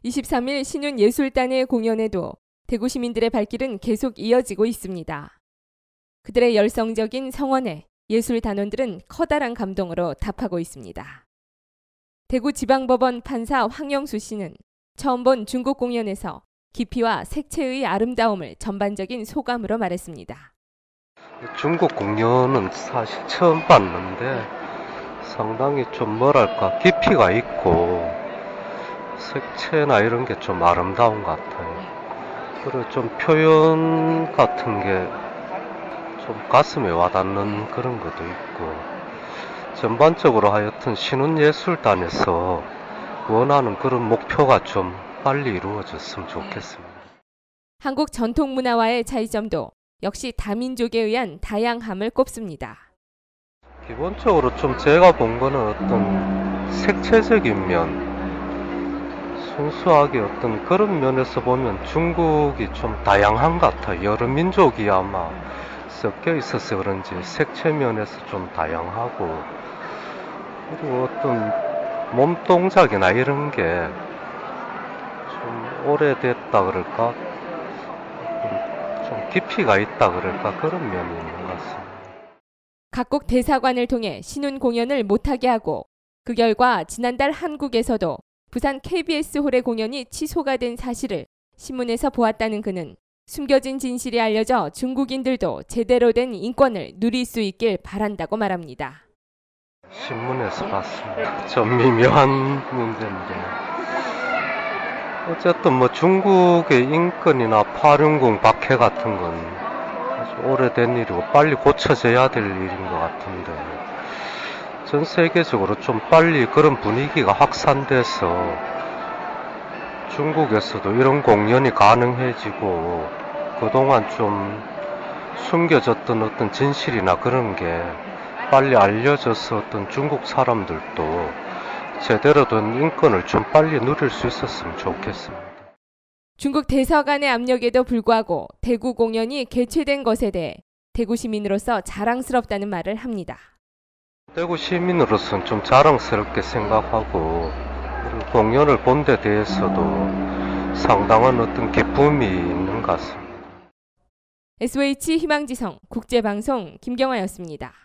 23일 신윤예술단의 공연에도 대구 시민들의 발길은 계속 이어지고 있습니다. 그들의 열성적인 성원에 예술 단원들은 커다란 감동으로 답하고 있습니다. 대구지방법원 판사 황영수 씨는 처음 본 중국 공연에서 깊이와 색채의 아름다움을 전반적인 소감으로 말했습니다. 중국 공연은 사실 처음 봤는데 상당히 좀 뭐랄까 깊이가 있고 색채나 이런 게 좀 아름다운 것 같아요. 그리고 좀 표현 같은 게 좀 가슴에 와닿는 그런 것도 있고 전반적으로 하여튼 신윤예술단에서 원하는 그런 목표가 좀 빨리 이루어졌으면 좋겠습니다. 한국 전통문화와의 차이점도 역시 다민족에 의한 다양함을 꼽습니다. 기본적으로 좀 제가 본 거는 어떤 색채적인 면, 순수하게 어떤 그런 면에서 보면 중국이 좀 다양한 것 같아요. 여러 민족이 아마 섞여 있어서 그런지 색채 면에서 좀 다양하고, 그리고 어떤 몸 동작이나 이런 게 좀 오래됐다 그럴까? 좀 깊이가 있다 그럴까? 그런 면이 있는 것 같습니다. 각국 대사관을 통해 신윤 공연을 못하게 하고 그 결과 지난달 한국에서도 부산 KBS 홀의 공연이 취소가 된 사실을 신문에서 보았다는 그는 숨겨진 진실이 알려져 중국인들도 제대로 된 인권을 누릴 수 있길 바란다고 말합니다. 신문에서 봤습니다. 좀 미묘한 문제인데 어쨌든 뭐 중국의 인권이나 8.10 박해 같은 건 아주 오래된 일이고 빨리 고쳐져야 될 일인 것 같은데 전 세계적으로 좀 빨리 그런 분위기가 확산돼서 중국에서도 이런 공연이 가능해지고 그동안 좀 숨겨졌던 어떤 진실이나 그런 게 빨리 알려져서 어떤 중국 사람들도 제대로 된 인권을 좀 빨리 누릴 수 있었으면 좋겠습니다. 중국 대사관의 압력에도 불구하고 대구 공연이 개최된 것에 대해 대구 시민으로서 자랑스럽다는 말을 합니다. 대구 시민으로서는 좀 자랑스럽게 생각하고 그리고 공연을 본 데 대해서도 상당한 어떤 기쁨이 있는 것 같습니다. SOH 희망지성 국제방송 김경화였습니다.